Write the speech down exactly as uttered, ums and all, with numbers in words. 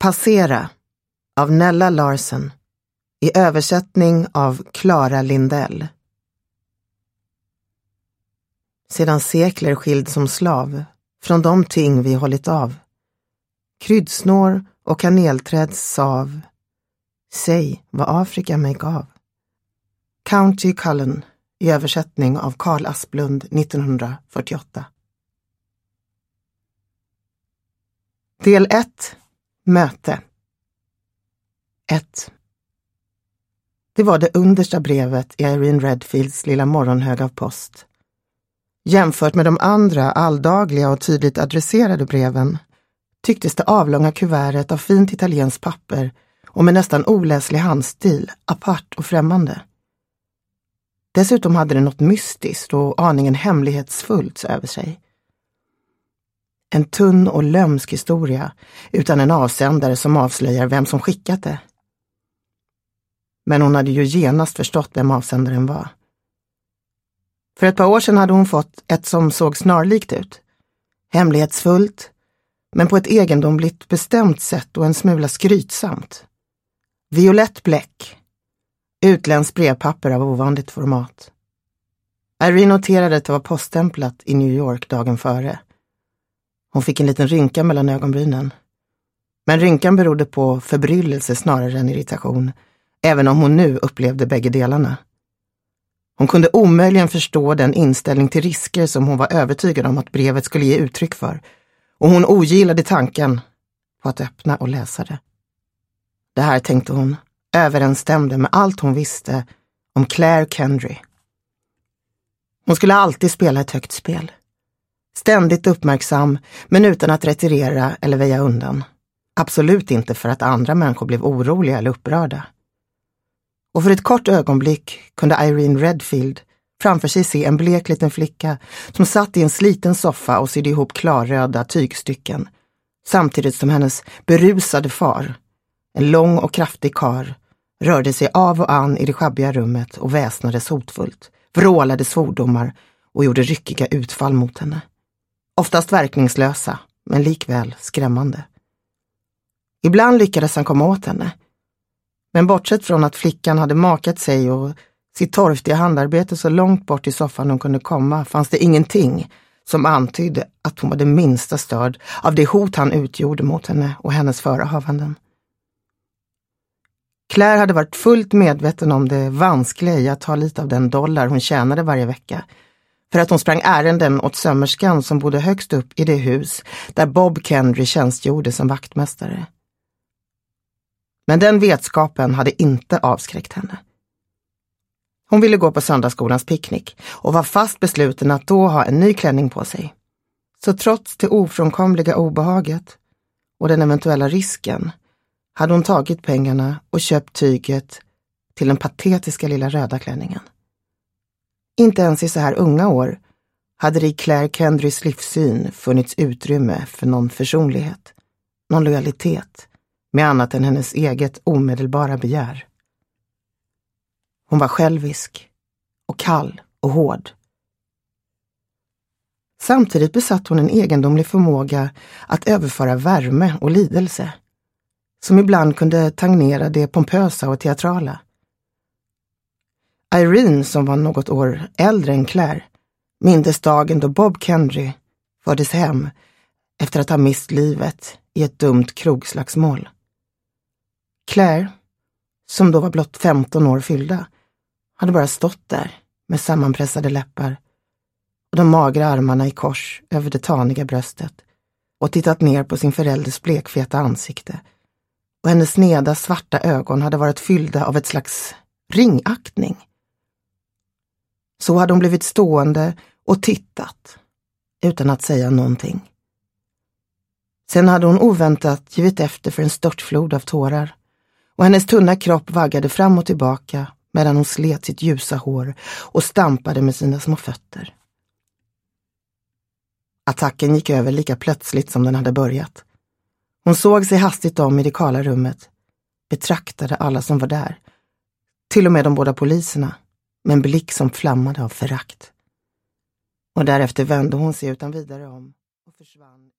Passera av Nella Larsen i översättning av Clara Lindell. Sedan sekler skild som slav från de ting vi hållit av, kryddsnår och kanelträds sav, säg vad Afrika mig gav. County Cullen i översättning av Carl Asplund nittonhundrafyrtioåtta. Del ett. Möte. ett. Det var det understa brevet i Irene Redfields lilla morgonhög av post. Jämfört med de andra alldagliga och tydligt adresserade breven tycktes det avlånga kuvertet av fint italienskt papper och med nästan oläslig handstil apart och främmande. Dessutom hade det något mystiskt och aningen hemlighetsfullt över sig. En tunn och lömsk historia utan en avsändare som avslöjar vem som skickat det. Men hon hade ju genast förstått vem avsändaren var. För ett par år sedan hade hon fått ett som såg snarlikt ut. Hemlighetsfullt, men på ett egendomligt bestämt sätt och en smula skrytsamt. Violett bläck. Utländskt brevpapper av ovanligt format. Irene noterade att det var poststämplat i New York dagen före. Hon fick en liten rynka mellan ögonbrynen. Men rynkan berodde på förbryllelse snarare än irritation, även om hon nu upplevde bägge delarna. Hon kunde omöjligen förstå den inställning till risker som hon var övertygad om att brevet skulle ge uttryck för, och hon ogillade tanken på att öppna och läsa det. Det här, tänkte hon, överensstämde med allt hon visste om Claire Kendry. Hon skulle alltid spela ett högt spel. Ständigt uppmärksam, men utan att retirera eller väja undan. Absolut inte för att andra människor blev oroliga eller upprörda. Och för ett kort ögonblick kunde Irene Redfield framför sig se en blek liten flicka som satt i en sliten soffa och sydde ihop klarröda tygstycken, samtidigt som hennes berusade far, en lång och kraftig kar, rörde sig av och an i det schabbiga rummet och väsnades hotfullt, vrålade svordomar och gjorde ryckiga utfall mot henne. Oftast verkningslösa, men likväl skrämmande. Ibland lyckades han komma åt henne. Men bortsett från att flickan hade makat sig och sitt torftiga handarbete så långt bort i soffan hon kunde komma, fanns det ingenting som antydde att hon var det minsta störd av det hot han utgjorde mot henne och hennes förehavanden. Claire hade varit fullt medveten om det vanskliga i att ta lite av den dollar hon tjänade varje vecka, för att hon sprang ärenden åt sömmerskan som bodde högst upp i det hus där Bob Kendry tjänstgjorde som vaktmästare. Men den vetskapen hade inte avskräckt henne. Hon ville gå på söndagsskolans picknick och var fast besluten att då ha en ny klänning på sig. Så trots det ofrånkomliga obehaget och den eventuella risken hade hon tagit pengarna och köpt tyget till den patetiska lilla röda klänningen. Inte ens i så här unga år hade det i Claire Kendrys livssyn funnits utrymme för någon försonlighet, någon lojalitet, med annat än hennes eget omedelbara begär. Hon var självisk och kall och hård. Samtidigt besatt hon en egendomlig förmåga att överföra värme och lidelse, som ibland kunde tagnera det pompösa och teatrala. Irene, som var något år äldre än Claire, mindes dagen då Bob Kendry fördes hem efter att ha mist livet i ett dumt krogslagsmål. Claire, som då var blott femton år fyllda, hade bara stått där med sammanpressade läppar och de magra armarna i kors över det taniga bröstet och tittat ner på sin förälders blekfeta ansikte, och hennes sneda svarta ögon hade varit fyllda av ett slags ringaktning. Så hade hon blivit stående och tittat utan att säga någonting. Sen hade hon oväntat givit efter för en störtflod av tårar, och hennes tunna kropp vaggade fram och tillbaka medan hon slet sitt ljusa hår och stampade med sina små fötter. Attacken gick över lika plötsligt som den hade börjat. Hon såg sig hastigt om i det kala rummet, betraktade alla som var där, till och med de båda poliserna, med en blick som flammade av förakt. Och därefter vände hon sig utan vidare om och försvann.